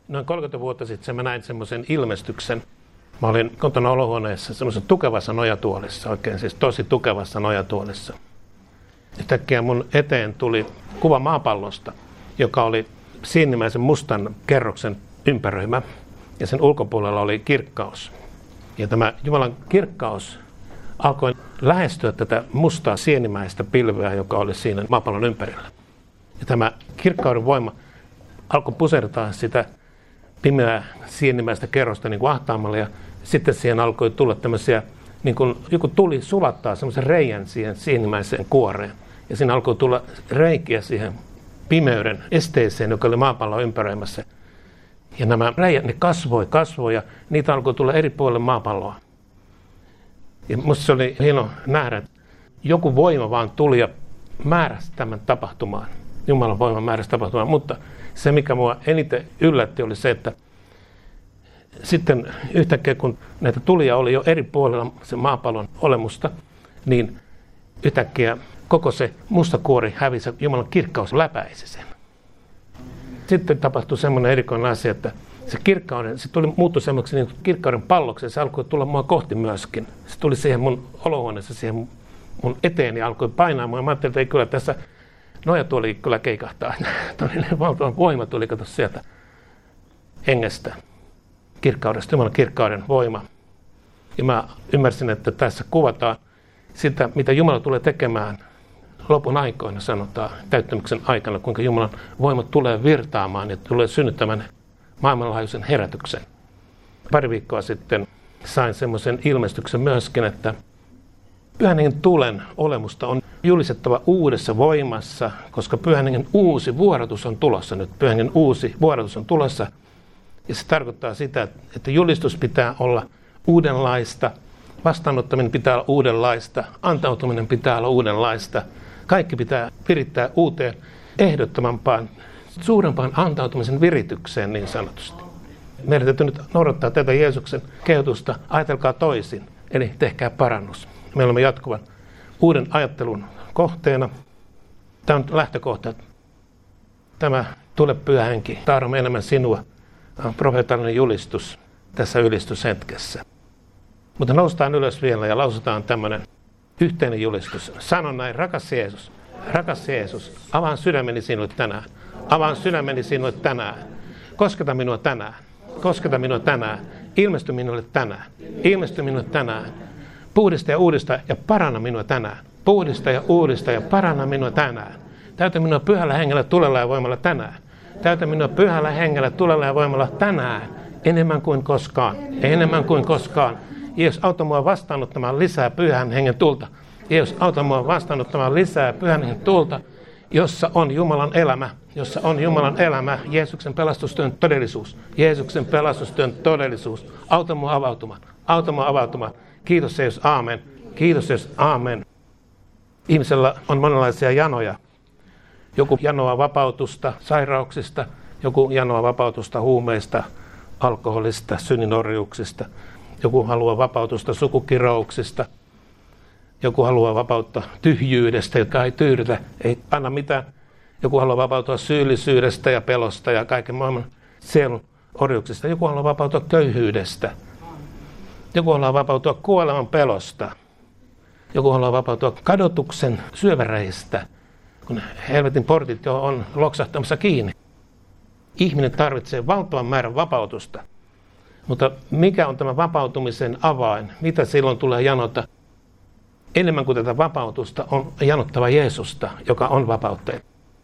Noin 30 vuotta sitten mä näin semmoisen ilmestyksen. Mä olin kotona olohuoneessa semmoisessa tukevassa nojatuolissa, oikein siis tosi tukevassa nojatuolissa. Yhtäkkiä mun eteen tuli kuva maapallosta, joka oli sienimäisen mustan kerroksen ympäröimä. Ja sen ulkopuolella oli kirkkaus. Ja tämä Jumalan kirkkaus alkoi lähestyä tätä mustaa sienimäistä pilveä, joka oli siinä maapallon ympärillä. Ja tämä kirkkauden voima alkoi pusertaa sitä pimeää sienimäistä kerrosta niin kuin ahtaamalla. Ja sitten siihen alkoi tulla tämmöisiä, niin kuin joku tuli sulattaa semmoisen reijän siihen sienimäiseen kuoreen. Ja siinä alkoi tulla reikiä siihen pimeyden esteeseen, joka oli maapallon ympäröimässä. Ja nämä reijät, ne kasvoi ja niitä alkoi tulla eri puolille maapalloa. Ja musta se oli hieno nähdä, että joku voima vaan tuli ja määräsi tämän tapahtumaan. Jumalan voima määräsi tapahtumaan. Mutta se, mikä mua eniten yllätti, oli se, että sitten yhtäkkiä, kun näitä tulia oli jo eri puolilla se maapallon olemusta, niin yhtäkkiä koko se musta kuori hävisi ja Jumalan kirkkaus läpäisi sen. Sitten tapahtui semmoinen erikoinen asia, että se kirkkauden, se muuttui semmoiseksi niin kirkkauden palloksi, se alkoi tulla mua kohti myöskin. Se tuli siihen mun olohuoneessa, siihen mun eteeni ja alkoi painaa mua. Mä ajattelin, että ei kyllä tässä nojatuoli kyllä keikahtaa. Todellinen valtavan voima tuli, kato sieltä hengestä, kirkkaudesta, Jumalan kirkkauden voima. Ja mä ymmärsin, että tässä kuvataan sitä, mitä Jumala tulee tekemään lopun aikoina, sanotaan, täyttymyksen aikana, kuinka Jumalan voima tulee virtaamaan ja tulee synnyttämään maailmanlaajuisen herätyksen. Pari viikkoa sitten sain semmoisen ilmestyksen myöskin, että Pyhän Hengen tulen olemusta on julistettava uudessa voimassa, koska Pyhän Hengen uusi vuodatus on tulossa nyt. Pyhän Hengen uusi vuodatus on tulossa. Ja se tarkoittaa sitä, että julistus pitää olla uudenlaista, vastaanottaminen pitää olla uudenlaista, antautuminen pitää olla uudenlaista. Kaikki pitää virittää uuteen, ehdottomampaan, suurempaan antautumisen viritykseen niin sanotusti. Meidän täytyy nyt noudattaa tätä Jeesuksen kehotusta, ajatelkaa toisin, eli tehkää parannus. Me olemme jatkuvan uuden ajattelun kohteena. Tämä on lähtökohta. Tämä tule Pyhä Henki, tahdomme enemmän sinua. Tämä on profeetallinen julistus tässä ylistyshetkessä. Mutta noustaan ylös vielä ja lausutaan tämmöinen yhteinen julistus. Sanon näin, rakas Jeesus, avaan sydämeni sinulle tänään. Avaan sydämeni sinulle tänään. Kosketa minua tänään. Kosketa minua tänään. Ilmesty minulle tänään. Ilmesty minulle tänään. Puhdista ja uudista ja paranna minua tänään. Puhdista ja uudista ja paranna minua tänään. Täytä minua Pyhällä Hengellä tulella ja voimalla tänään. Täytä minua Pyhällä Hengellä tulella ja voimalla tänään. Enemmän kuin koskaan. Enemmän kuin koskaan. Jeesus, auta mua vastaanottamaan lisää Pyhän Hengen tulta. Jeesus, auta mua vastaanottamaan lisää Pyhän Hengen tulta, jossa on Jumalan elämä. Jossa on Jumalan elämä, Jeesuksen pelastustyön todellisuus. Jeesuksen pelastustyön todellisuus. Auta mua avautumaan. Auta mua avautumaan. Kiitos Jeesus, aamen. Kiitos Jeesus, aamen. Ihmisellä on monenlaisia janoja. Joku janoaa vapautusta sairauksista, joku janoaa vapautusta huumeista, alkoholista, synninorjuuksista. Joku haluaa vapautusta sukukirouksista. Joku haluaa vapautta tyhjyydestä, joka ei tyydytä, ei anna mitään. Joku haluaa vapautua syyllisyydestä ja pelosta ja kaiken maailman sielun orjuuksista. Joku haluaa vapautua köyhyydestä. Joku haluaa vapautua kuoleman pelosta. Joku haluaa vapautua kadotuksen syöväreistä, kun helvetin portit jo on loksahtamassa kiinni. Ihminen tarvitsee valtavan määrän vapautusta. Mutta mikä on tämä vapautumisen avain? Mitä silloin tulee janota? Enemmän kuin tätä vapautusta on janottava Jeesusta, joka on vapauttaja.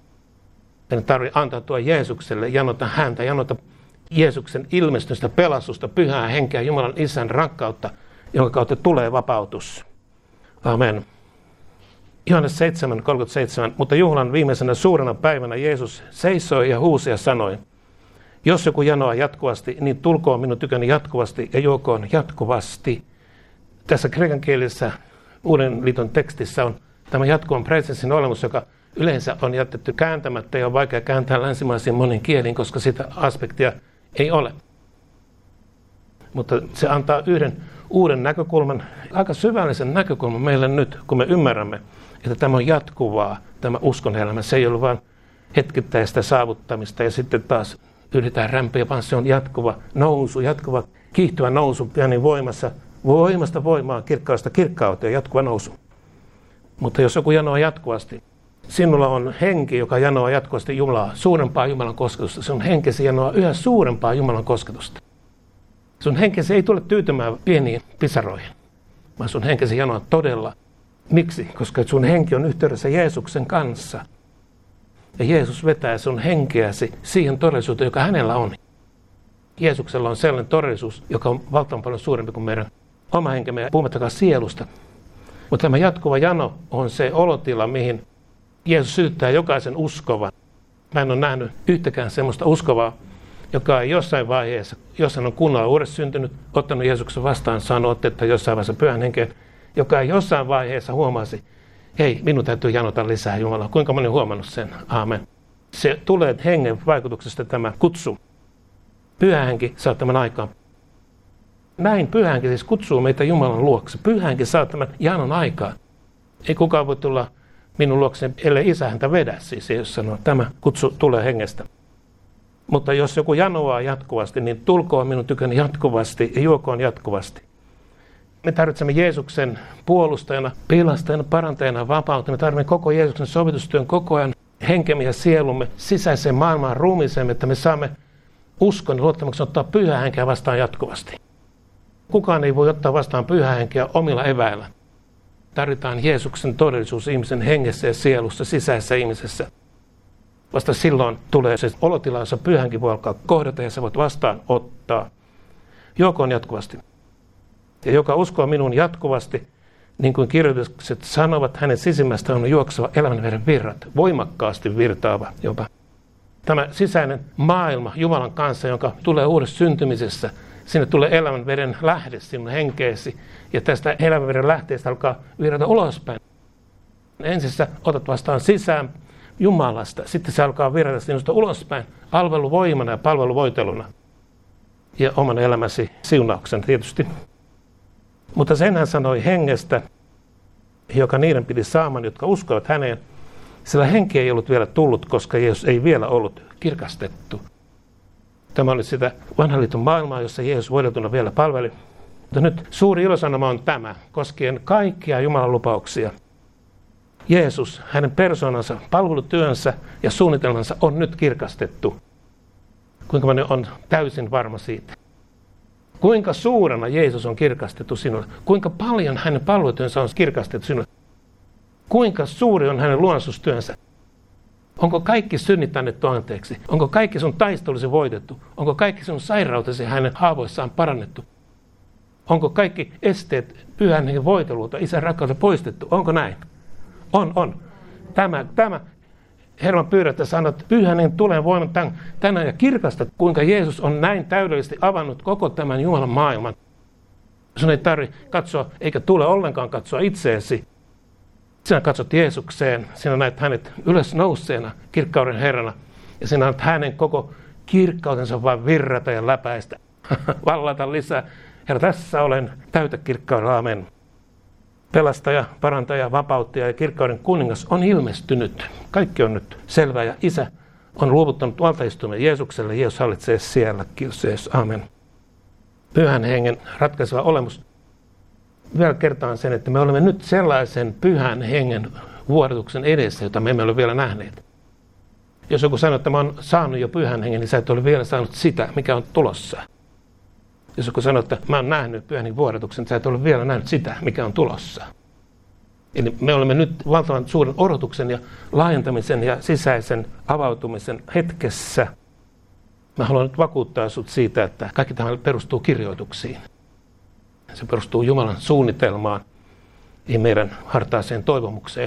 Meidän tarvitsee antautua Jeesukselle, janota häntä, janota Jeesuksen ilmestystä, pelastusta, Pyhää Henkeä, Jumalan Isän rakkautta, jonka kautta tulee vapautus. Amen. Johannes 7:37. Mutta juhlan viimeisenä suurena päivänä Jeesus seisoi ja huusi ja sanoi: jos joku janoaa jatkuvasti, niin tulkoon minun tyköni jatkuvasti ja juokoon jatkuvasti. Tässä kreikankielisessä Uuden liiton tekstissä on tämä jatkuvan presenssin olemus, joka yleensä on jätetty kääntämättä ja on vaikea kääntää länsimaisiin monin kieliin, koska sitä aspektia ei ole. Mutta se antaa yhden uuden näkökulman, aika syvällisen näkökulman meille nyt, kun me ymmärrämme, että tämä on jatkuvaa, tämä uskon elämä. Se ei ole vain hetkittäistä saavuttamista ja sitten taas yritetään rämpiä, vaan se on jatkuva nousu, jatkuva kiihtyvä nousu pyhän voimassa. Voimasta voimaa, kirkkaudesta kirkkauteen, jatkuva nousu. Mutta jos joku janoaa jatkuvasti, sinulla on henki, joka janoaa jatkuvasti Jumalaa, suurempaa Jumalan kosketusta. Sun henkesi janoaa yhä suurempaa Jumalan kosketusta. Sun henkesi ei tule tyytymään pieniin pisaroihin, vaan sun henkesi janoaa todella. Miksi? Koska sun henki on yhteydessä Jeesuksen kanssa. Ja Jeesus vetää sun henkeäsi siihen todellisuuteen, joka hänellä on. Jeesuksella on sellainen todellisuus, joka on valtavan paljon suurempi kuin meidän oma henkemme, puhumattakaan sielusta. Mutta tämä jatkuva jano on se olotila, mihin Jeesus sytyttää jokaisen uskovan. Mä en ole nähnyt yhtäkään semmoista uskovaa, joka ei jossain vaiheessa, jos hän on kunnolla uudessa syntynyt, ottanut Jeesuksen vastaan, saanut otetta jossain vaiheessa pyhän henkeen, joka ei jossain vaiheessa huomasi, hei, minun täytyy janota lisää Jumalaa. Kuinka moni on huomannut sen? Aamen. Se tulee hengen vaikutuksesta tämä kutsu. Pyhä henki saa tämän aikaan. Näin pyhä henki siis kutsuu meitä Jumalan luokse. Pyhä henki saa tämän janon aikaan. Ei kukaan voi tulla minun luokseni, ellei isä häntä vedä. Siis jos sanoo, tämä kutsu tulee hengestä. Mutta jos joku janoaa jatkuvasti, niin tulkoon minun tyköni jatkuvasti ja juokoon jatkuvasti. Me tarvitsemme Jeesuksen puolustajana, pelastajana, parantajana, vapautena. Me tarvitsemme koko Jeesuksen sovitustyön koko ajan henkemme ja sielumme sisäiseen maailmaan ruumiiseen, että me saamme uskon ja luottamuksen ottaa pyhää henkeä vastaan jatkuvasti. Kukaan ei voi ottaa vastaan pyhää henkeä omilla eväillä. Tarvitaan Jeesuksen todellisuus ihmisen hengessä ja sielussa, sisäisessä ihmisessä. Vasta silloin tulee se olotila, jossa pyhä henki voi alkaa kohdata ja sä voit vastaan ottaa. Juokoon jatkuvasti. Ja joka uskoo minun jatkuvasti, niin kuin kirjoitukset sanovat, hänen sisimmästä on juokseva elämänveden virrat, voimakkaasti virtaava jopa. Tämä sisäinen maailma Jumalan kanssa, joka tulee uudessa syntymisessä, sinne tulee elämänveden lähde sinun henkeesi, ja tästä elämänveden lähteestä alkaa virrata ulospäin. Ensin sä otat vastaan sisään Jumalasta, sitten se alkaa virrata sinusta ulospäin palveluvoimana ja palveluvoiteluna. Ja oman elämäsi siunauksen tietysti. Mutta sen hän sanoi hengestä, joka niiden piti saaman, jotka uskovat häneen, sillä henki ei ollut vielä tullut, koska Jeesus ei vielä ollut kirkastettu. Tämä oli sitä vanhan liiton maailmaa, jossa Jeesus voideltuna vielä palveli. Mutta nyt suuri ilosanoma on tämä, koskien kaikkia Jumalan lupauksia. Jeesus, hänen persoonansa, palvelutyönsä ja suunnitelmansa on nyt kirkastettu. Kuinka moni on täysin varma siitä? Kuinka suurena Jeesus on kirkastettu sinulle? Kuinka paljon hänen palvelutyönsä on kirkastettu sinulle? Kuinka suuri on hänen luonnostustyönsä? Onko kaikki synnit annettu anteeksi? Onko kaikki sun taistelusi voitettu? Onko kaikki sun sairautesi hänen haavoissaan parannettu? Onko kaikki esteet pyhän hengen voitelulta, isän rakkautta poistettu? Onko näin? On. Tämä Herran pyydä, että sanot, pyhän hengen tulee voiman tänään ja kirkasta, kuinka Jeesus on näin täydellisesti avannut koko tämän Jumalan maailman. Sun ei tarvitse katsoa, eikä tule ollenkaan katsoa itseesi. Sinä katsot Jeesukseen, sinä näet hänet ylösnouseena kirkkauden Herrana, ja sinä näet hänen koko kirkkautensa vain virrata ja läpäistä. Vallata lisää. Herra, tässä olen, täytä kirkkaudella, amen. Pelastaja, parantaja, vapauttaja ja kirkkauden kuningas on ilmestynyt. Kaikki on nyt selvää ja Isä on luovuttanut valtaistuimen Jeesukselle. Jeesus hallitsee siellä. Kiitos Jeesus. Amen. Pyhän hengen ratkaiseva olemus. Vielä kertaan sen, että me olemme nyt sellaisen pyhän hengen vuodatuksen edessä, jota me emme ole vielä nähneet. Jos joku sanoo, että mä oon saanut jo pyhän hengen, niin sä et ole vielä saanut sitä, mikä on tulossa. Jos joku sanoo, että mä oon nähnyt pyhän hengen vuodatuksen, niin sä et ole vielä nähnyt sitä, mikä on tulossa. Eli me olemme nyt valtavan suuren odotuksen ja laajentamisen ja sisäisen avautumisen hetkessä. Mä haluan nyt vakuuttaa sut siitä, että kaikki tämä perustuu kirjoituksiin. Se perustuu Jumalan suunnitelmaan, ei meidän hartaaseen toivomukseen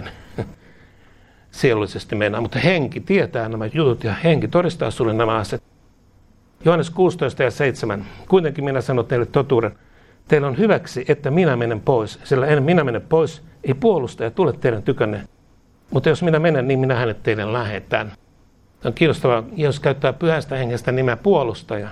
sielullisesti mennään. Mutta henki tietää nämä jutut ja henki todistaa sulle nämä asiat. Johannes 16 ja 7. Kuitenkin minä sanon teille totuuden. Teillä on hyväksi, että minä menen pois, sillä en minä mene pois, ei puolustaja tule teidän tykönne. Mutta jos minä menen, niin minä hänet teille lähetän. On kiinnostavaa, Jeesus käyttää pyhästä hengestä nimeä puolustaja.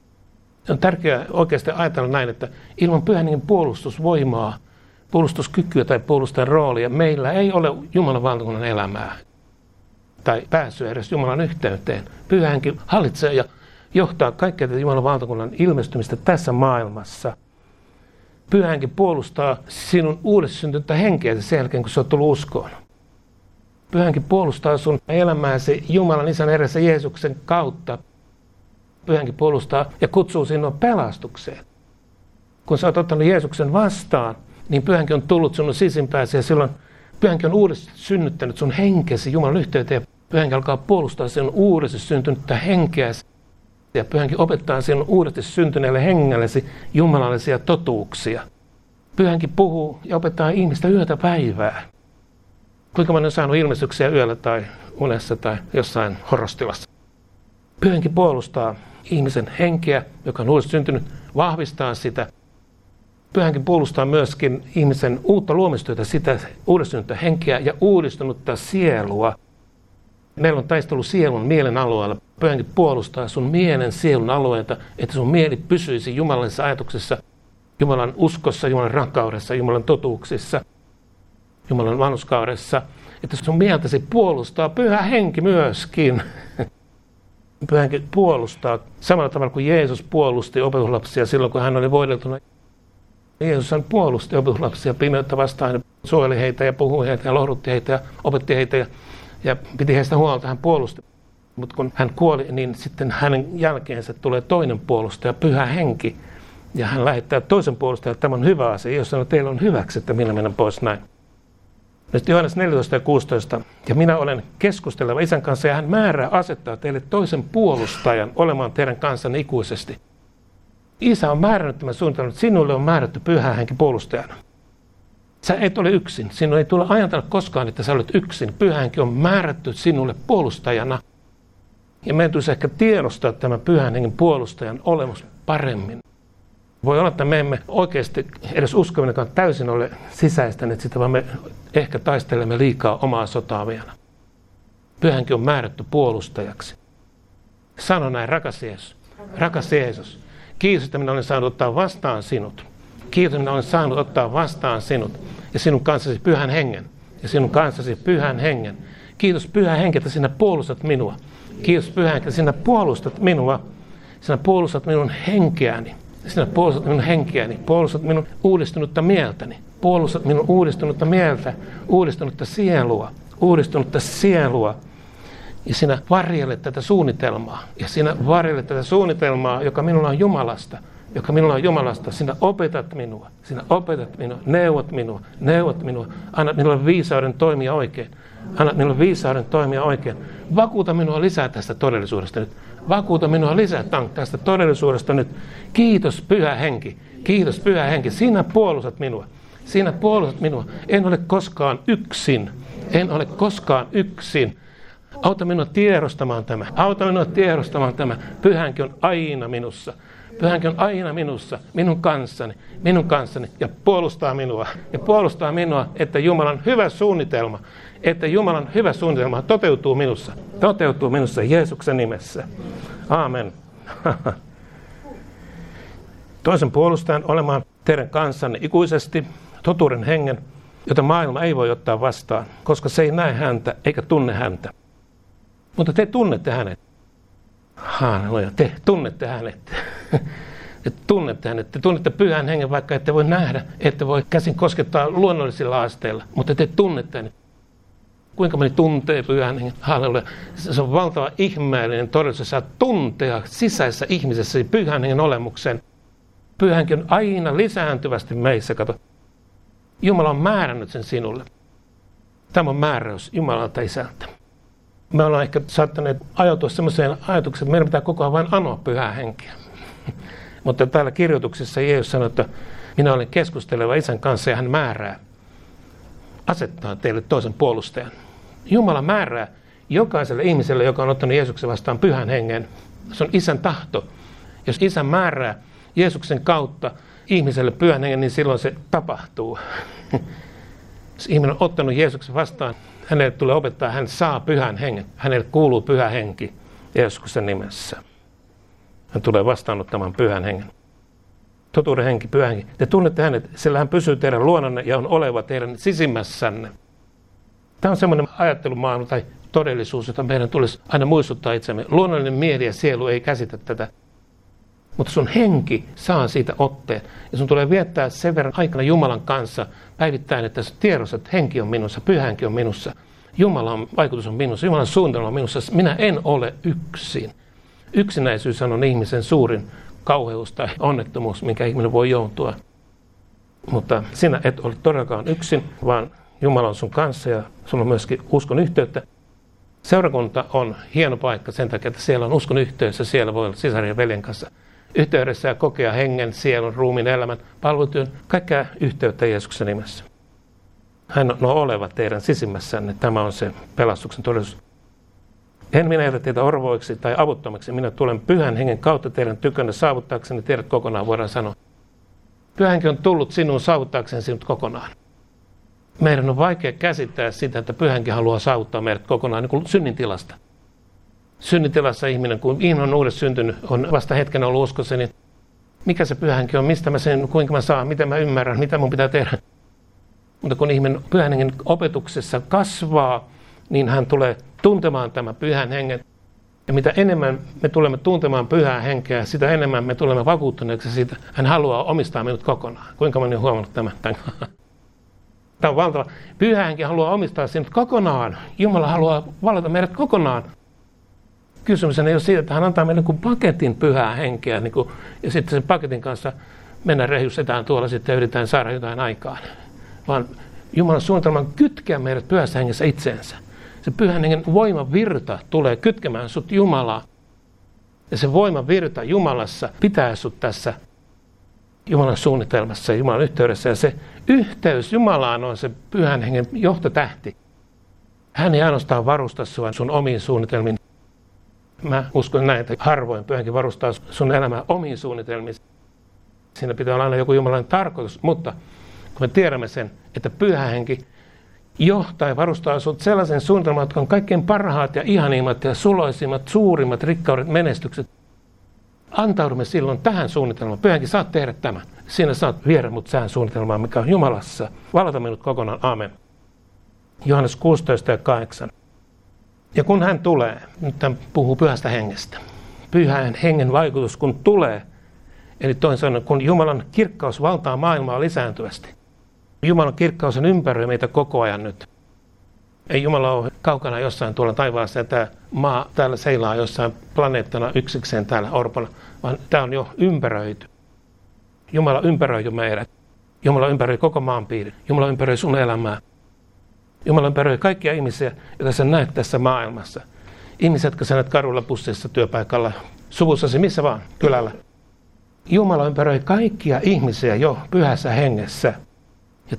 On tärkeää oikeasti ajatella näin, että ilman pyhän hengen puolustusvoimaa, puolustuskykyä tai puolustajan roolia meillä ei ole Jumalan valtakunnan elämää tai pääsyä edes Jumalan yhteyteen. Pyhä henki hallitsee ja johtaa kaikkea tätä Jumalan valtakunnan ilmestymistä tässä maailmassa. Pyhä Henki puolustaa sinun uudessa syntynyttä henkeäsi sen jälkeen, kun sä oot tullut uskoon. Pyhä Henki puolustaa sun elämääsi Jumalan Isän edessä Jeesuksen kautta. Pyhä Henki puolustaa ja kutsuu sinua pelastukseen. Kun sä oot ottanut Jeesuksen vastaan, niin Pyhä Henki on tullut sinun sisimpääsi ja silloin Pyhä Henki on uudestaan synnyttänyt sun henkesi Jumalan yhteyteen. Ja Pyhä Henki alkaa puolustaa sinun uudesti syntynyttä henkeäsi. Ja Pyhä Henki opettaa sinun uudesti syntyneelle hengellesi jumalallisia totuuksia. Pyhä Henki puhuu ja opettaa ihmistä yötä päivää. Kuinka moni on saanut ilmestyksiä yöllä tai unessa tai jossain horrostilassa. Pyhä Henki puolustaa ihmisen henkeä, joka on uudesti syntynyt, vahvistaa sitä. Pyhä Henki puolustaa myöskin ihmisen uutta luomistyötä, sitä uudesti syntynyttä henkeä ja uudistunutta sielua. Meillä on taistelu sielun, mielen alueella. Pyhä Henki puolustaa sun mielen, sielun alueita, että sun mieli pysyisi jumalallisessa ajatuksessa, Jumalan uskossa, Jumalan rakkaudessa, Jumalan totuuksissa, Jumalan vanhurskaudessa. Että sun mieltäsi puolustaa Pyhä Henki myöskin. Pyhä Henki puolustaa samalla tavalla kuin Jeesus puolusti opetuslapsia silloin, kun hän oli voideltuna. Jeesus hän puolusti opetuslapsia pimeyttä vastaan, suojeli heitä ja puhui heitä ja lohdutti heitä ja opetti heitä ja piti heistä huolta, hän puolusti. Mutta kun hän kuoli, niin sitten hänen jälkeensä tulee toinen puolustaja, Pyhä Henki. Ja hän lähettää toisen puolustajan, että tämä on hyvä asia. Jos sanoo, että teillä on hyväksi, että minä menen pois näin. Nyt Johannes 14 ja 16. Ja minä olen keskusteleva Isän kanssa ja hän määrää asettaa teille toisen puolustajan olemaan teidän kanssanne ikuisesti. Isä on määrännyt tämän suunnitelman, että sinulle on määrätty Pyhä Henki puolustajana. Sä et ole yksin. Sinun ei tule ajatella koskaan, että sä olet yksin. Pyhä Henki on määrätty sinulle puolustajana. Ja meidän tulisi ehkä tiedostaa tämän Pyhän Hengen puolustajan olemus paremmin. Voi olla, että me emme oikeasti edes uskominenkaan täysin ole sisäistäneet sitä, vaan me ehkä taistelemme liikaa omaa sotaa vielä. Pyhä Henki on määrätty puolustajaksi. Sano näin, rakas Jeesus. Rakas Jeesus. Kiitos, että minä olen saanut ottaa vastaan sinut. Kiitos, että minä olen saanut ottaa vastaan sinut ja sinun kanssasi Pyhän Hengen. Ja sinun kanssasi Pyhän Hengen. Kiitos Pyhä Henki, että sinä puolustat minua. Kiitos Pyhä Henki, että sinä puolustat minua. Sinä puolustat minun henkeäni. Sinä puolustat minun henkeäni. Puolustat minun uudistunutta mieltäni. Puolustat minun uudistunutta mieltä, uudistunutta sielua. Uudistunutta sielua. Ja sinä varjelet tätä suunnitelmaa. Ja sinä varjelet tätä suunnitelmaa, joka minulla on Jumalasta. Joka minulla on Jumalasta. Sinä opetat minua. Sinä opetat minua. Neuvot minua. Neuvot minua. Anna minulle viisauden toimia oikein. Anna minulle viisauden toimia oikein. Vakuuta minua lisää tästä todellisuudesta nyt. Vakuuta minua lisää tästä todellisuudesta nyt. Kiitos Pyhä Henki. Kiitos Pyhä Henki. Sinä puolustat minua. Sinä puolustat minua. En ole koskaan yksin. En ole koskaan yksin. Auta minua tiedostamaan tämä. Auta minua tiedostamaan tämä. Pyhä Henki on aina minussa. Pyhä Henki on aina minussa, minun kanssani ja puolustaa minua. Ja puolustaa minua, että Jumalan hyvä suunnitelma toteutuu minussa Jeesuksen nimessä. Aamen. Toisen puolustajan olemaan teidän kanssanne ikuisesti, totuuden hengen, jota maailma ei voi ottaa vastaan, koska se ei näe häntä eikä tunne häntä. Mutta te tunnette hänet. Halleluja, te tunnette hänet. Te tunnette hänet. Te tunnette Pyhän Hengen, vaikka ette voi nähdä, ette voi käsin koskettaa luonnollisilla asteilla, mutta te tunnette hänet. Kuinka moni tuntee Pyhän Hengen? Halleluja. Se on valtava ihmeellinen todellisuus. Saa tuntea sisäisessä ihmisessä Pyhän Hengen olemuksen. Pyhä Henki on aina lisääntyvästi meissä. Kato. Jumala on määrännyt sen sinulle. Tämä on määräys Jumalalta Isältä. Me ollaan ehkä saattaneet ajautua sellaiseen ajatukseen, että meidän pitää koko ajan vain anoa Pyhää Henkeä. Mutta täällä kirjoituksessa Jeesus sanoi, että minä olen keskusteleva Isän kanssa ja hän määrää. Asettaa teille toisen puolustajan. Jumala määrää jokaiselle ihmiselle, joka on ottanut Jeesuksen vastaan Pyhän Hengen. Se on Isän tahto. Jos Isä määrää Jeesuksen kautta ihmiselle Pyhän Hengen, niin silloin se tapahtuu. Jos ihminen on ottanut Jeesuksen vastaan, hänelle tulee opettaa, hän saa Pyhän Hengen. Hänelle kuuluu Pyhä Henki Jeesuksen nimessä. Hän tulee vastaanottamaan Pyhän Hengen. Totuuden henki, Pyhä Henki. Te tunnette hänet, sillä hän pysyy teidän luonanne ja on oleva teidän sisimmässänne. Tämä on semmoinen ajattelumaailma tai todellisuus, jota meidän tulisi aina muistuttaa itsemme. Luonnollinen mieli ja sielu ei käsitä tätä, mutta sun henki saa siitä otteen. Ja sun tulee viettää sen verran aikana Jumalan kanssa päivittäin, että sä tiedostat, että henki on minussa, pyhä henki on minussa. Jumalan vaikutus on minussa, Jumalan suunnitelma on minussa. Minä en ole yksin. Yksinäisyys on ihmisen suurin kauheus tai onnettomuus, minkä ihminen voi joutua. Mutta sinä et ole todellakaan yksin, vaan Jumala on sun kanssa ja sulla on myöskin uskon yhteyttä. Seurakunta on hieno paikka sen takia, että siellä on uskon yhteys ja siellä voi olla sisaren ja veljen kanssa yhteydessä ja kokea hengen, sielun, ruumiin, elämän, palvelutyön, kaikkea yhteyttä Jeesuksen nimessä. Hän on oleva teidän sisimmässänne. Tämä on se pelastuksen todellisuus. En minä jätä teitä orvoiksi tai avuttomiksi. Minä tulen pyhän hengen kautta teidän tykönne saavuttaakseni teidät kokonaan, voidaan sanoa. Pyhä henki on tullut sinuun saavuttaakseni sinut kokonaan. Meidän on vaikea käsittää sitä, että pyhä henki haluaa saavuttaa meidät kokonaan niin kuin synnintilasta. Synnintilassa ihminen, kun ihminen on uudessa syntynyt, on vasta hetken ollut uskossa, niin mikä se pyhä henki on, mistä mä sen, kuinka mä saan, mitä mä ymmärrän, mitä mun pitää tehdä. Mutta kun ihminen pyhän hengen opetuksessa kasvaa, niin hän tulee tuntemaan tämän pyhän hengen. Ja mitä enemmän me tulemme tuntemaan pyhää henkeä, sitä enemmän me tulemme vakuuttuneeksi siitä. Hän haluaa omistaa minut kokonaan. Kuinka moni on huomannut tämän? Tämä on valtava. Pyhä henki haluaa omistaa sinut kokonaan. Jumala haluaa valita meidät kokonaan. Kysymys ei ole siitä, että hän antaa meille kuin paketin pyhää henkeä. Ja sitten sen paketin kanssa mennään rehysetään tuolla sitten ja yritetään saada jotain aikaan. Vaan Jumalan suunnitelma on kytkeä meidät pyhässä hengessä itseensä. Se pyhän hengen voimavirta tulee kytkemään sut Jumalaa. Ja se voimavirta Jumalassa pitää sut tässä Jumalan suunnitelmassa ja Jumalan yhteydessä. Ja se yhteys Jumalaan on se pyhän hengen johtotähti. Hän ei ainoastaan varusta sua sun omiin suunnitelmiin. Mä uskon näin, että harvoin pyhänkin varustaa sun elämää omiin suunnitelmiin. Siinä pitää olla aina joku Jumalan tarkoitus, mutta kun me tiedämme sen, että pyhä henki johtaa ja varustaa sinut sellaisen suunnitelman, jotka on kaikkein parhaat ja ihanimmat ja suloisimmat, suurimmat rikkaudet, menestykset. Antaudumme silloin tähän suunnitelmaan. Pyhä henki, saat tehdä tämän. Siinä saat viedä mut tähän suunnitelmaan, mikä on Jumalassa. Valata minut kokonaan. Aamen. Johannes 16:8. Ja kun hän tulee, nyt hän puhuu pyhästä hengestä. Pyhän hengen vaikutus kun tulee, eli toisin sanoen, kun Jumalan kirkkaus valtaa maailmaa lisääntyvästi. Jumalan kirkkaus on ympäröi meitä koko ajan nyt. Ei Jumala ole kaukana jossain tuolla taivaassa ja tämä maa täällä seilaa jossain planeettana yksikseen täällä orpona, vaan tämä on jo ympäröity. Jumala ympäröi jo meidät. Jumala ympäröi koko maanpiirin. Jumala ympäröi sun elämää. Jumala ympäröi kaikkia ihmisiä, joita sä näet tässä maailmassa. Ihmiset, jotka sä näet kadulla, bussissa, työpaikalla, suvussasi, missä vaan, kylällä. Jumala ympäröi kaikkia ihmisiä jo pyhässä hengessä. Ja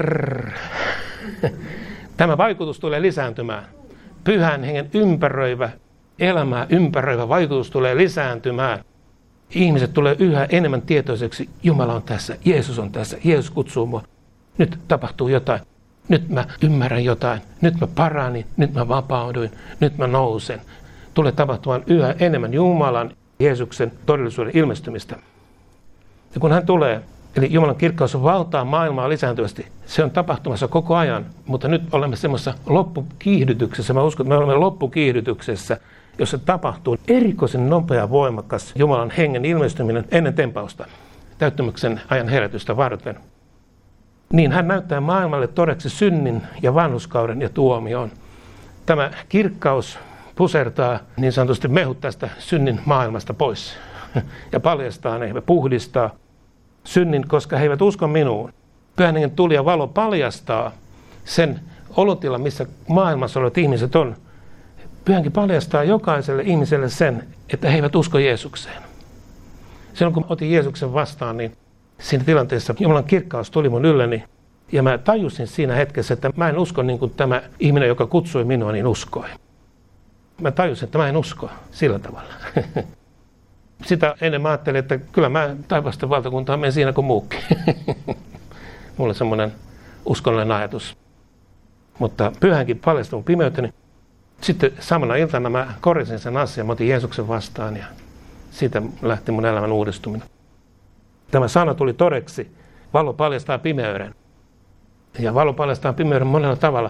tämä vaikutus tulee lisääntymään. Pyhän hengen ympäröivä, elämää ympäröivä vaikutus tulee lisääntymään. Ihmiset tulee yhä enemmän tietoiseksi. Jumala on tässä, Jeesus on tässä, Jeesus kutsuu mua. Nyt tapahtuu jotain. Nyt mä ymmärrän jotain. Nyt mä paranin, nyt mä vapauduin, nyt mä nousen. Tulee tapahtumaan yhä enemmän Jumalan, Jeesuksen todellisuuden ilmestymistä. Ja kun hän tulee, eli Jumalan kirkkaus valtaa maailmaa lisääntyvästi. Se on tapahtumassa koko ajan, mutta nyt olemme semmoisessa loppukiihdytyksessä. Mä uskon, että me olemme loppukiihdytyksessä, jossa tapahtuu erikoisen nopea voimakas Jumalan hengen ilmestyminen ennen tempausta, täyttymyksen ajan herätystä varten. Niin hän näyttää maailmalle todeksi synnin ja vanhurskauden ja tuomion. Tämä kirkkaus pusertaa niin sanotusti mehut tästä synnin maailmasta pois ja paljastaa ne, puhdistaa synnin, koska he eivät usko minuun. Pyhän hengen tuli ja valo paljastaa sen olotilan, missä maailmassa olevat ihmiset on. Pyhän henki paljastaa jokaiselle ihmiselle sen, että he eivät usko Jeesukseen. Silloin kun otin Jeesuksen vastaan, niin siinä tilanteessa Jumalan kirkkaus tuli mun ylleni. Ja mä tajusin siinä hetkessä, että mä en usko niin kuin tämä ihminen, joka kutsui minua, niin uskoi. Mä tajusin, että mä en usko sillä tavalla. Sitä ennen mä ajattelin, että kyllä mä taivasten valtakuntaan menen siinä kuin muukin. Mulla on semmoinen uskollinen ajatus. Mutta pyhänkin paljastui mun pimeyteni. Sitten samana iltana mä korjasin sen asian, mä otin Jeesuksen vastaan ja siitä lähti mun elämän uudistuminen. Tämä sana tuli todeksi. Valo paljastaa pimeyden. Ja valo paljastaa pimeyden monella tavalla.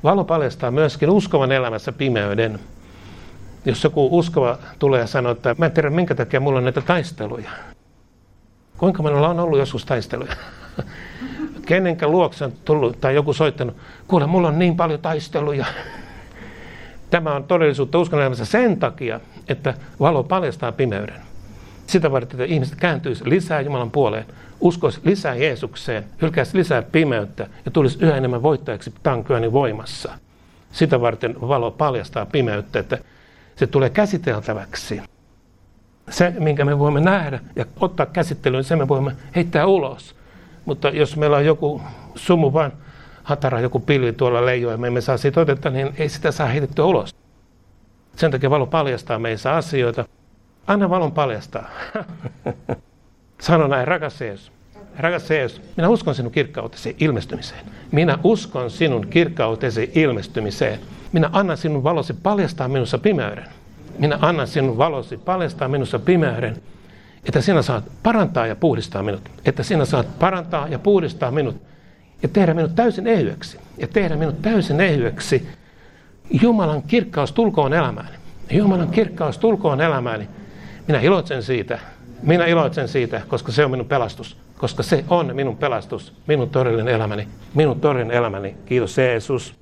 Valo paljastaa myöskin uskovan elämässä pimeyden. Jos joku uskova tulee ja sanoo, että mä en tiedä minkä takia mulla on näitä taisteluja. Kuinka minulla on ollut joskus taisteluja? Kenenkä luokse on tullut tai joku soittanut, kuule mulla on niin paljon taisteluja. Tämä on todellisuutta uskon elämässä sen takia, että valo paljastaa pimeyden. Sitä varten, että ihmiset kääntyisi lisää Jumalan puoleen, uskoisi lisää Jeesukseen, hylkäisi lisää pimeyttä ja tulisi yhä enemmän voittajaksi tankyäni voimassa. Sitä varten valo paljastaa pimeyttä, että se tulee käsiteltäväksi. Se, minkä me voimme nähdä ja ottaa käsittelyyn, se me voimme heittää ulos. Mutta jos meillä on joku sumu vaan hatara, joku pilvi tuolla leijuu ja me emme saa siitä otetta, niin ei sitä saa heitettyä ulos. Sen takia valo paljastaa meissä asioita. Anna valon paljastaa. Sano näin, rakas Jeesus. Rakas Jeesus, minä uskon sinun kirkkautesi ilmestymiseen. Minä uskon sinun kirkkautesi ilmestymiseen. Minä annan sinun valosi paljastaa minussa pimeyden. Minä annan sinun valosi paljastaa minussa pimeyden, että sinä saat parantaa ja puhdistaa minut. Että sinä saat parantaa ja puhdistaa minut ja tehdä minut täysin ehyeksi. Ja tehdä minut täysin ehyeksi. Jumalan kirkkaus tulkoon elämääni. Jumalan kirkkaus tulkoon elämääni. Minä iloitsen siitä. Minä iloitsen siitä, koska se on minun pelastus. Koska se on minun pelastus, minun todellinen elämäni. Minun todellinen elämäni. Kiitos Jeesus.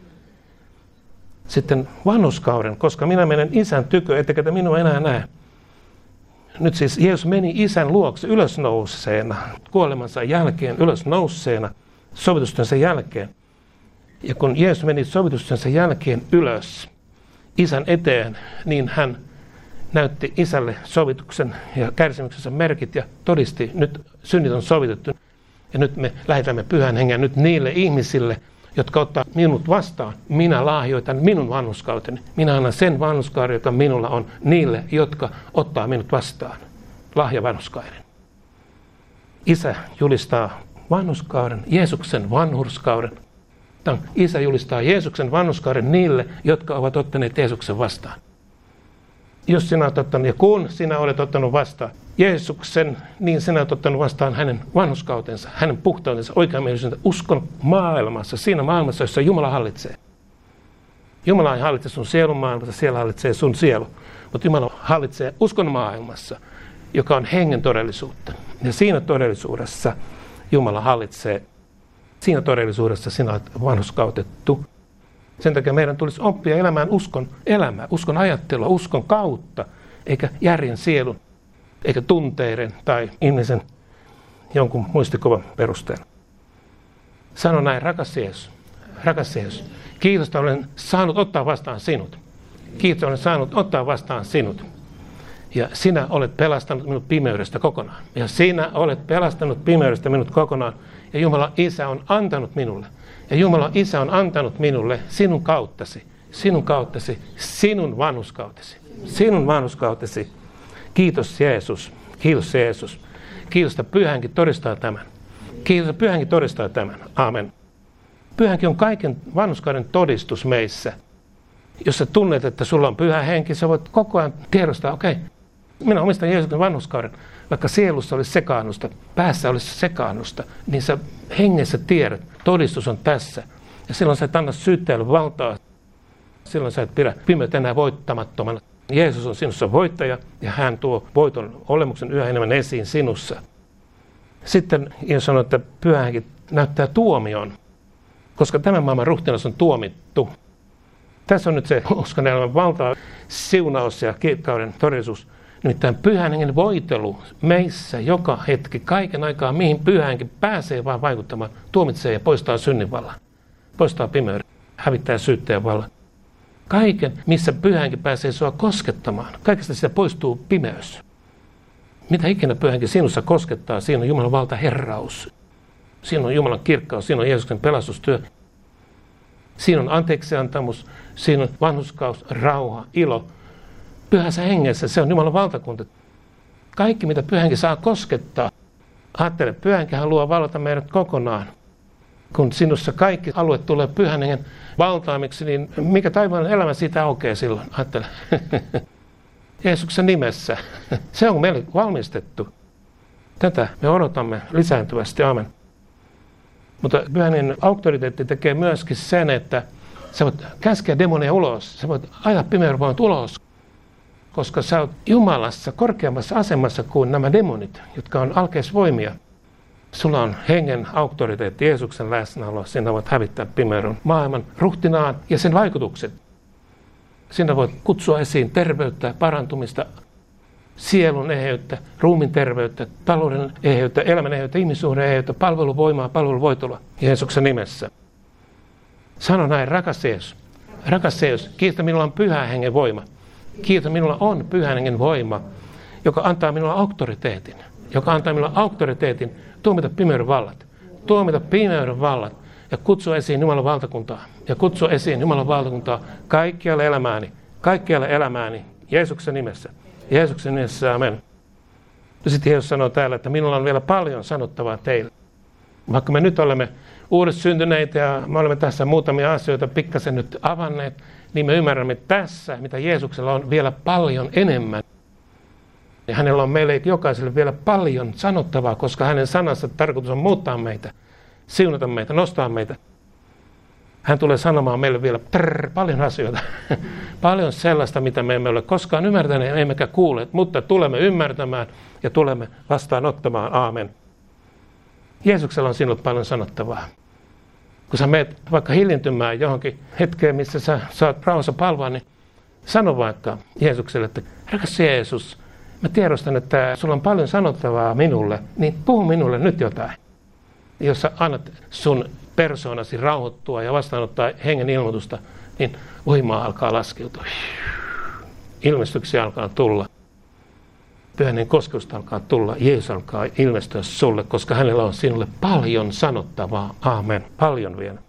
Sitten vanhurskauden, koska minä menen Isän tykö, ettekä te minua enää näe. Nyt siis Jeesus meni Isän luokse ylösnouseena, kuolemansa jälkeen ylösnouseena, sovitustensa jälkeen. Ja kun Jeesus meni sovitustensa jälkeen ylös Isän eteen, niin hän näytti Isälle sovituksen ja kärsimyksensä merkit ja todisti, nyt synnit on sovitettu. Ja nyt me lähetämme Pyhän Hengen nyt niille ihmisille, jotka ottaa minut vastaan. Minä lahjoitan minun vanhurskauteni. Minä annan sen vanhurskauden, joka minulla on, niille, jotka ottaa minut vastaan. Lahja vanhurskauden. Isä julistaa vanhurskauden, Jeesuksen vanhurskauden. Isä julistaa Jeesuksen vanhurskauden niille, jotka ovat ottaneet Jeesuksen vastaan. Jos sinä olet ottanut, ja kun sinä olet ottanut vastaan Jeesuksen, niin sinä olet ottanut vastaan hänen vanhurskautensa, hänen puhtautensa, oikeamielisyytensä, uskon maailmassa, siinä maailmassa, jossa Jumala hallitsee. Jumala ei hallitse sun sielun maailmassa, siellä hallitsee sun sielu, mutta Jumala hallitsee uskon maailmassa, joka on hengen todellisuutta. Ja siinä todellisuudessa Jumala hallitsee, siinä todellisuudessa sinä olet vanhurskautettu. Sen takia meidän tulisi oppia elämään uskon elämää, uskon ajattelua, uskon kautta, eikä järjen sielun, eikä tunteiden tai ihmisen jonkun muistikuvan perusteella. Sano näin, rakas Jeesus, kiitos, että olen saanut ottaa vastaan sinut. Kiitos, että olen saanut ottaa vastaan sinut. Ja sinä olet pelastanut minut pimeydestä kokonaan. Ja sinä olet pelastanut pimeydestä minut kokonaan. Ja Jumala Isä on antanut minulle. Ja Jumala Isä on antanut minulle sinun kauttasi, sinun vanhurskautesi, sinun vanhurskautesi. Kiitos Jeesus, kiitos Jeesus. Kiitos, että Pyhä Henki todistaa tämän. Kiitos, että Pyhä Henki todistaa tämän. Amen. Pyhä Henki on kaiken vanhurskauden todistus meissä. Jos sä tunnet, että sulla on Pyhä Henki, sä voit koko ajan tiedostaa, okei, minä omistan Jeesuksen vanhurskauden. Vaikka sielussa olisi sekaannusta, päässä olisi sekaannusta, niin sä hengessä tiedät, todistus on tässä. Ja silloin sä et anna syyttäjälle valtaa. Silloin sä et pidä pimeyttä enää voittamattomana. Jeesus on sinussa voittaja ja hän tuo voiton olemuksen yhä enemmän esiin sinussa. Sitten Jeesus sanoi, että Pyhä Henki näyttää tuomion, koska tämän maailman ruhtinas on tuomittu. Tässä on nyt se uskon elämän valtaa, siunaus ja kirkkauden todellisuus. Nimittäin Pyhän Hengen voitelu meissä joka hetki, kaiken aikaa, mihin Pyhä Henki pääsee vaan vaikuttamaan, tuomitsee ja poistaa synnin vallan, poistaa pimeyden, hävittää syyttäjän vallan. Kaiken, missä Pyhä Henki pääsee sua koskettamaan, kaikesta sitä poistuu pimeys. Mitä ikinä Pyhä Henki sinussa koskettaa, siinä on Jumalan valta herraus. Siinä on Jumalan kirkkaus, siinä on Jeesuksen pelastustyö. Siinä on anteeksiantamus, siinä on vanhurskaus, rauha, ilo. Pyhässä hengessä, se on Jumalan valtakunta. Kaikki, mitä Pyhä Henki saa koskettaa. Ajattele, Pyhä Henki haluaa vallata meidät kokonaan. Kun sinussa kaikki alueet tulee Pyhän Hengen valtaamiksi, niin mikä taivaan elämä siitä aukeaa silloin? Ajattele. Jeesuksen nimessä. Se on meille valmistettu. Tätä me odotamme lisääntyvästi. Amen. Mutta Pyhän Hengen auktoriteetti tekee myöskin sen, että Sä voit käskeä demoneja ulos. Sä voit ajaa pimeyden voimat ulos. Koska sä oot Jumalassa korkeammassa asemassa kuin nämä demonit, jotka on alkeisvoimia. Sulla on hengen auktoriteetti, Jeesuksen läsnäolo. Sinä voit hävittää pimeyden maailman ruhtinaan ja sen vaikutukset. Sinä voit kutsua esiin terveyttä, parantumista, sielun eheyttä, ruumin terveyttä, talouden eheyttä, elämän eheyttä, ihmissuhden eheyttä, palveluvoimaa, palveluvoitolla Jeesuksen nimessä. Sano näin, rakas Jeesus, kiitos, minulla on pyhän hengen voima. Kiitos, minulla on pyhän hengen voima, joka antaa minulle auktoriteetin, tuomita pimeyden vallat ja kutsua esiin Jumalan valtakuntaa, kaikkialle elämääni, Jeesuksen nimessä, amen. Ja sitten Jeesus sanoo täällä, että minulla on vielä paljon sanottavaa teille. Vaikka me nyt olemme uudesti syntyneitä ja me olemme tässä muutamia asioita pikkasen nyt avanneet, niin me ymmärrämme tässä, mitä Jeesuksella on vielä paljon enemmän. Ja hänellä on meille jokaiselle vielä paljon sanottavaa, koska hänen sanansa tarkoitus on muuttaa meitä, siunata meitä, nostaa meitä. Hän tulee sanomaan meille vielä paljon asioita, paljon sellaista, mitä me emme ole koskaan ymmärtäneet, emmekä kuulleet, mutta tulemme ymmärtämään ja tulemme vastaanottamaan. Aamen. Jeesuksella on sinulle paljon sanottavaa. Kun sä menet vaikka hiljentymään johonkin hetkeen, missä sä saat rauhassa palvaa, niin sano vaikka Jeesukselle, että rakas Jeesus, mä tiedostan, että sulla on paljon sanottavaa minulle, niin puhu minulle nyt jotain. Jos sä annat sun persoonasi rauhoittua ja vastaanottaa hengen ilmoitusta, niin voimaa alkaa laskeutua. Ilmestyksiä alkaa tulla. Pyhän kosketusta alkaa tulla. Jeesus alkaa ilmestyä sulle, koska hänellä on sinulle paljon sanottavaa. Aamen. Paljon vielä.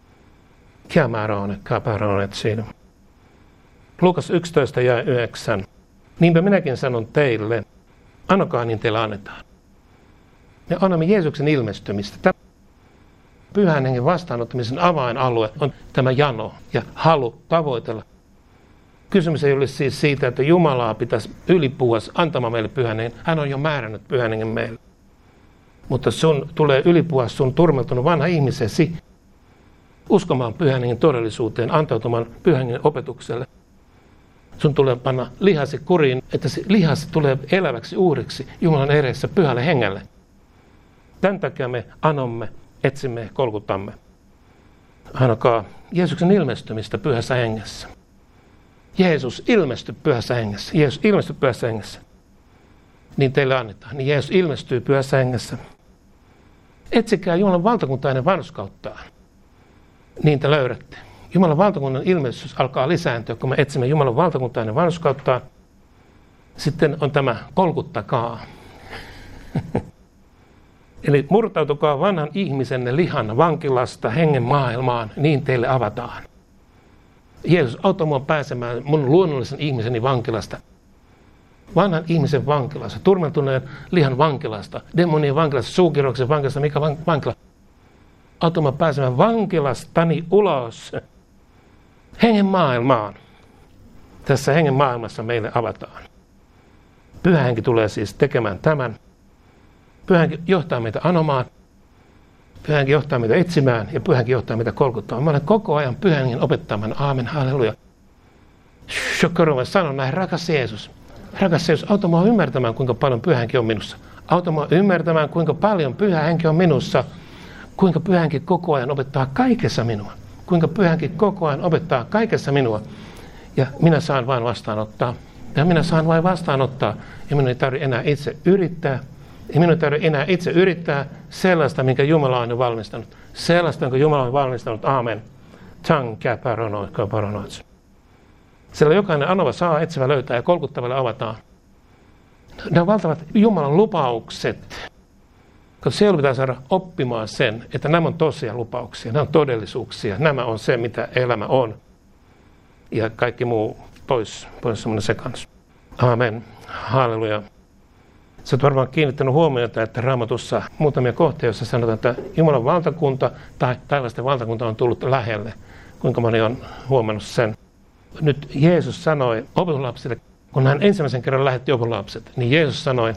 Kämäronet siinä. Luukas 11 ja 9. Niinpä minäkin sanon teille, annakaa niin teille annetaan. Me annamme Jeesuksen ilmestymistä. Pyhän hengen vastaanottamisen avainalue on tämä jano ja halu tavoitella. Kysymys ei ole siis siitä, että Jumalaa pitäisi ylipuhua antamaan meille pyhän hengen. Hän on jo määrännyt pyhän hengen meille. Mutta sun tulee ylipuhua sun turmeltunut vanha ihmisesi uskomaan pyhän hengen todellisuuteen, antautumaan pyhän hengen opetukselle. Sun tulee panna lihasi kuriin, että se lihas tulee eläväksi uhriksi Jumalan edessä pyhälle hengelle. Tämän takia me anomme, etsimme ja kolkutamme. Annakaa Jeesuksen ilmestymistä pyhässä hengessä. Jeesus ilmestyi pyhässä hengessä. Jeesus ilmestyi pyhässä hengessä. Niin teille annetaan. Niin Jeesus ilmestyy pyhässä hengessä. Etsikää Jumalan valtakuntaa hänen vanhurskauttaan. Niin te löydätte. Jumalan valtakunnan ilmestys alkaa lisääntyä, kun me etsimme Jumalan valtakuntaa hänen vanhurskauttaan. Sitten on tämä kolkuttakaa. Eli murtautukaa vanhan ihmisenne lihan vankilasta hengen maailmaan, niin teille avataan. Jeesus, auta mua pääsemään mun luonnollisen ihmiseni vankilasta. Vanhan ihmisen vankilasta, turmeltuneen lihan vankilasta, demonien vankilasta, suukiroksen vankilasta, mikä vankila? Auta mua pääsemään vankilastani ulos hengen maailmaan. Tässä hengen maailmassa meille avataan. Pyhä henki tulee siis tekemään tämän. Pyhä henki johtaa meitä anomaan. Pyhä henki johtaa meitä etsimään ja Pyhä henki johtaa meitä kolkuttamaan. Mä olen koko ajan Pyhän hengen opettamaan. Aamen, halleluja. Shokorovan sanon näin, rakas Jeesus. Rakas Jeesus, auta mua ymmärtämään, kuinka paljon Pyhä henki on minussa. Auta mua ymmärtämään, kuinka paljon Pyhä henki on minussa. Kuinka Pyhä henki koko ajan opettaa kaikessa minua. Kuinka Pyhä henki koko ajan opettaa kaikessa minua. Ja minä saan vain vastaanottaa. Ja minä saan vain vastaanottaa. Ja minun ei tarvitse enää itse yrittää. Ei minun tarvitse enää itse yrittää sellaista, minkä Jumala on jo valmistanut. Sellaista, minkä Jumala on valmistanut. Aamen. Sillä jokainen anova saa, etsivä löytää ja kolkuttavalle avataan. Nämä on valtavat Jumalan lupaukset. Koska siellä pitää saada oppimaan sen, että nämä on tosia lupauksia, nämä on todellisuuksia. Nämä on se, mitä elämä on. Ja kaikki muu pois semmoinen sekans. Aamen. Halleluja. Sä oot varmaan kiinnittänyt huomiota, että Raamatussa muutamia kohtia, joissa sanotaan, että Jumalan valtakunta tai taivasten valtakunta on tullut lähelle. Kuinka moni on huomannut sen? Nyt Jeesus sanoi opetuslapsille, kun hän ensimmäisen kerran lähetti opetuslapset, niin Jeesus sanoi,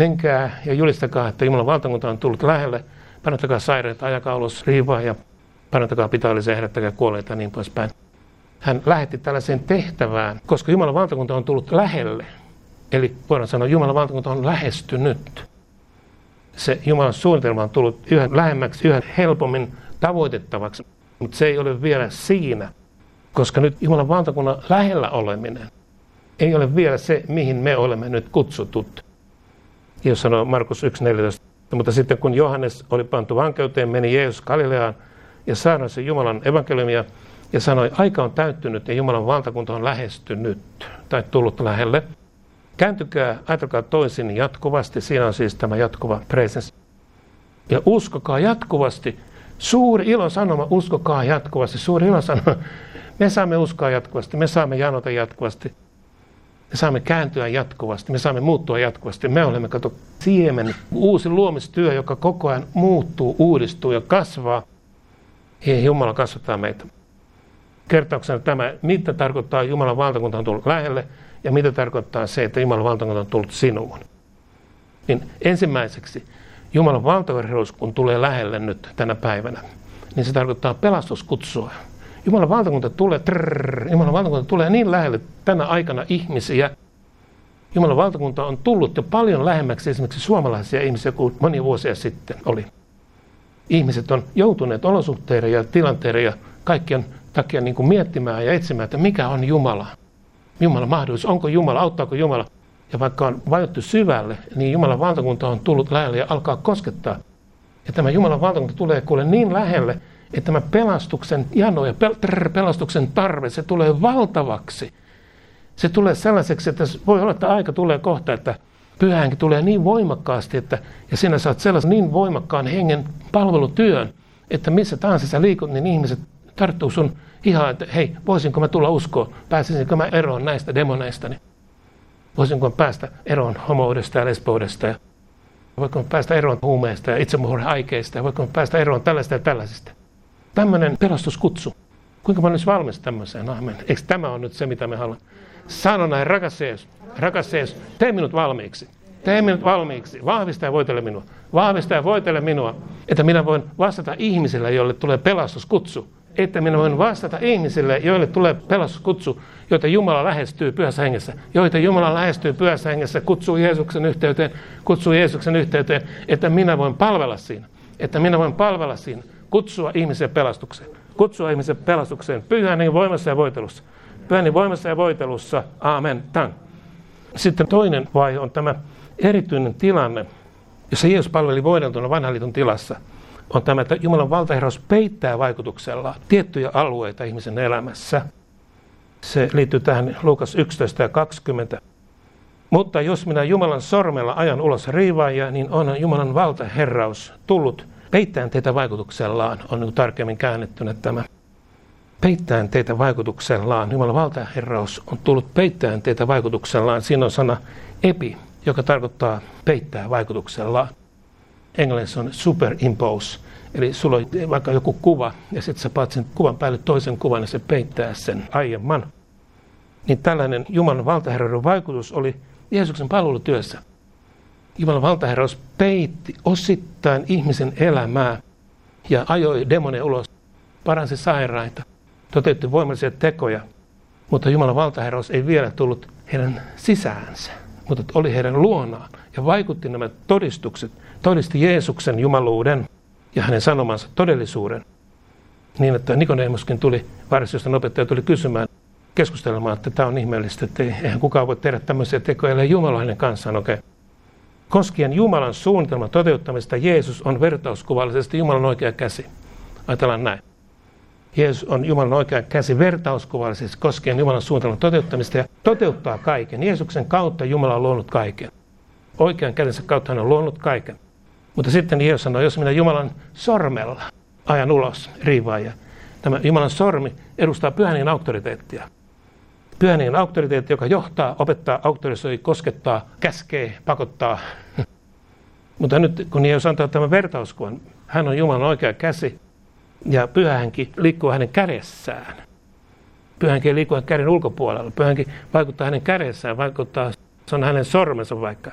menkää ja julistakaa, että Jumalan valtakunta on tullut lähelle. Painottakaa sairaita, ajakaa ulos riivaa ja parantakaa pitallisia, herättäkää kuolleita ja niin poispäin. Hän lähetti tällaiseen tehtävään, koska Jumalan valtakunta on tullut lähelle. Eli voidaan sanoa, että Jumalan valtakunta on lähestynyt. Se Jumalan suunnitelma on tullut yhä lähemmäksi, yhä helpommin tavoitettavaksi, mutta se ei ole vielä siinä, koska nyt Jumalan valtakunnan lähellä oleminen ei ole vielä se, mihin me olemme nyt kutsutut. Jeesus sanoo Markus 1.14, mutta sitten kun Johannes oli pantu vankeuteen, meni Jeesus Galileaan ja saarnasi sen Jumalan evankeliumia ja sanoi, aika on täyttynyt ja Jumalan valtakunta on lähestynyt tai tullut lähelle. Kääntykää, ajatelkaa toisin jatkuvasti, siinä on siis tämä jatkuva presence. Ja uskokaa jatkuvasti, suuri ilo sanoma, uskokaa jatkuvasti, suuri ilo sanoma. Me saamme uskoa jatkuvasti, me saamme janota jatkuvasti, me saamme kääntyä jatkuvasti, me saamme muuttua jatkuvasti. Me olemme, kato, siemen, uusi luomistyö, joka koko ajan muuttuu, uudistuu ja kasvaa. Ja Jumala kasvattaa meitä. Kertauksena tämä, mitä tarkoittaa Jumalan valtakunta on tullut lähelle ja mitä tarkoittaa se, että Jumalan valtakunta on tullut sinuun. Niin ensimmäiseksi, Jumalan valtaherruus, kun tulee lähelle nyt tänä päivänä, niin se tarkoittaa pelastuskutsua. Jumalan valtakunta tulee niin lähelle tänä aikana ihmisiä. Jumalan valtakunta on tullut jo paljon lähemmäksi esimerkiksi suomalaisia ihmisiä kuin monia vuosia sitten oli. Ihmiset on joutuneet olosuhteiden ja tilanteiden ja kaikkien takia niin kuin miettimään ja etsimään, että mikä on Jumala. Jumalan mahdollisuus, onko Jumala, auttaako Jumala. Ja vaikka on vajottu syvälle, niin Jumalan valtakunta on tullut lähelle ja alkaa koskettaa. Ja tämä Jumalan valtakunta tulee kuule niin lähelle, että tämä pelastuksen jano ja pelastuksen tarve, se tulee valtavaksi. Se tulee sellaiseksi, että voi olla, että aika tulee kohta, että Pyhä Henki tulee niin voimakkaasti, ja sinä saat sellaisen niin voimakkaan hengen palvelutyön, että missä tahansa sä liikut, niin ihmiset tarttuu sun ihan, että hei, voisinko mä tulla uskoon, pääsisikö mä eroon näistä demoneista, niin voisinko mä päästä eroon homoudesta ja lesboudesta, ja voinko mä päästä eroon huumeista ja itsemurha-aikeista, ja voinko mä päästä eroon tällaista ja tällaisista. Tämmöinen pelastuskutsu. Kuinka mä olisin valmis tämmöiseen? Amen. Eikö tämä on nyt se, mitä me haluamme? Sano näin, rakas Jeesus, tee minut valmiiksi. Tee minut valmiiksi. Vahvista ja voitele minua. Vahvista ja voitele minua, että minä voin vastata ihmisille, joille tulee pelastuskutsu. Että minä voin vastata ihmisille, joille tulee pelastuskutsu, joita Jumala lähestyy Pyhässä Hengessä. Joita Jumala lähestyy Pyhässä Hengessä, kutsuu Jeesuksen yhteyteen, että minä voin palvella siinä. Että minä voin palvella siinä. Kutsua ihmisiä pelastukseen. Kutsua ihmisiä pelastukseen. Pyhän Hengen voimassa ja voitelussa. Pyhän Hengen voimassa ja voitelussa. Aamen. Sitten toinen vaihe on tämä erityinen tilanne, jossa Jeesus palveli voideltuna vanhan liiton tilassa. On tämä, että Jumalan valtaherraus peittää vaikutuksellaan tiettyjä alueita ihmisen elämässä. Se liittyy tähän Luukas 11 ja 20. Mutta jos minä Jumalan sormella ajan ulos riivaajia, niin onhan Jumalan valtaherraus tullut peittäen teitä vaikutuksellaan, on niin tarkemmin käännettynä tämä. Peittäen teitä vaikutuksellaan. Jumalan valtaherraus on tullut peittäen teitä vaikutuksellaan. Siinä on sana epi, joka tarkoittaa peittää vaikutuksellaan. Englannissa on superimpose, eli sulla on vaikka joku kuva, ja sitten sä paat sen kuvan päälle toisen kuvan, ja se peittää sen aiemman. Niin tällainen Jumalan valtaherrauden vaikutus oli Jeesuksen palvelutyössä. Jumalan valtaherraus peitti osittain ihmisen elämää ja ajoi demoneja ulos, paransi sairaita, toteutti voimallisia tekoja, mutta Jumalan valtaherraus ei vielä tullut heidän sisäänsä, mutta oli heidän luonaan ja vaikutti nämä todistukset, todisti Jeesuksen jumaluuden ja hänen sanomansa todellisuuden. Niin, että Nikodemuskin tuli, varisjoston opettaja tuli keskustelemaan, että tämä on ihmeellistä, että eihän kukaan voi tehdä tämmöisiä tekoja, ellei Jumala hänen kanssaan, okei. Koskien Jumalan suunnitelman toteuttamista, Jeesus on vertauskuvallisesti Jumalan oikea käsi. Ajatellaan näin. Jeesus on Jumalan oikea käsi vertauskuvallisesti koskien Jumalan suunnitelman toteuttamista ja toteuttaa kaiken. Jeesuksen kautta Jumala on luonut kaiken. Oikean kädensä kautta hän on luonut kaiken. Mutta sitten Jeesus sanoi, jos minä Jumalan sormella ajan ulos riivaajia. Tämä Jumalan sormi edustaa Pyhän Hengen auktoriteettia. Pyhän Hengen auktoriteetti, joka johtaa, opettaa, auktorisoi, koskettaa, käskee, pakottaa. Mutta nyt kun Jeesus antaa tämän vertauskuvan, hän on Jumalan oikea käsi ja Pyhä Henki liikkuu hänen kädessään. Pyhä Henki ei liikkuu hänen käden ulkopuolella. Pyhä Henki vaikuttaa hänen kädessään, vaikuttaa, se on hänen sormensa vaikka.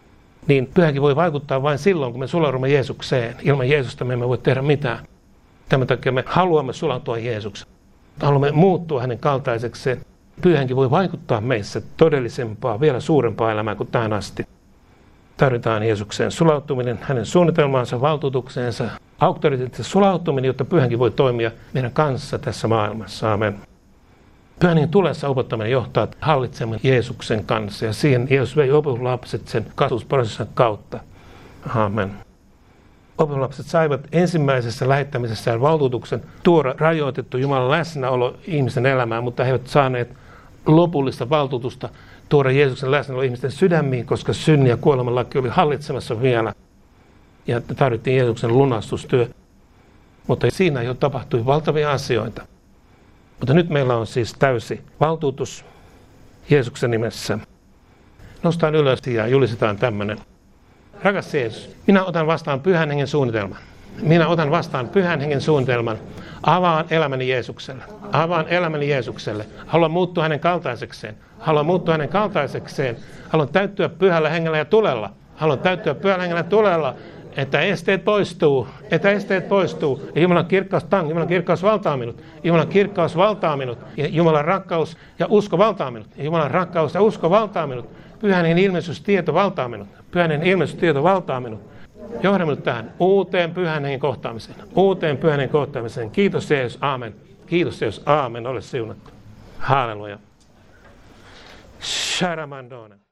Niin Pyhä Henki voi vaikuttaa vain silloin, kun me sulaudumme Jeesukseen. Ilman Jeesusta me emme voi tehdä mitään. Tämän takia me haluamme sulautua Jeesukseen. Haluamme muuttua hänen kaltaisekseen. Pyhä Henki voi vaikuttaa meissä todellisempaa, vielä suurempaa elämää kuin tähän asti. Tarvitaan Jeesukseen sulautuminen, hänen suunnitelmaansa, valtuutukseensa, auktoriteettinsa sulautuminen, jotta Pyhä Henki voi toimia meidän kanssa tässä maailmassa. Amen. Pyhän Hengen tulessa opettaminen johtaa hallitsemaan Jeesuksen kanssa, ja siihen Jeesus vei opetuslapset sen kasvusprosessin kautta. Amen. Opetuslapset saivat ensimmäisessä lähettämisessään valtuutuksen tuoda rajoitettu Jumalan läsnäolo ihmisten elämään, mutta he eivät saaneet lopullista valtuutusta tuoda Jeesuksen läsnäolo ihmisten sydämiin, koska synnin ja kuoleman laki oli hallitsemassa vielä. Ja tarvittiin Jeesuksen lunastustyö. Mutta siinä jo tapahtui valtavia asioita. Mutta nyt meillä on siis täysi valtuutus Jeesuksen nimessä. Nostaan ylös ja julistetaan tämmöinen. Rakas Jeesus, minä otan vastaan Pyhän Hengen suunnitelman. Minä otan vastaan Pyhän Hengen suunnitelman. Avaan elämäni Jeesukselle. Avaan elämäni Jeesukselle. Haluan muuttua hänen kaltaisekseen. Haluan muuttua hänen kaltaisekseen. Haluan täyttyä Pyhällä Hengellä ja tulella. Haluan täyttyä Pyhällä Hengellä ja tulella, että esteet poistuu. Että esteet poistuu. Ja Jumalan kirkkaus Jumalan kirkkaus valtaa minut. Jumalan kirkkaus valtaa minut. Ja Jumalan rakkaus ja usko valtaa minut. Ja Jumalan rakkaus ja usko valtaa minut. Pyhän Hengen ilmestystieto valtaa minut. Pyhän Hengen ilmestystieto valtaa minut. Johda minut tähän uuteen Pyhän Hengen kohtaamiseen. Uuteen Pyhän Hengen kohtaamiseen. Kiitos Jeesus. Aamen. Kiitos Jeesus. Aamen. Ole siunattu. Halleluja. Sharamandona.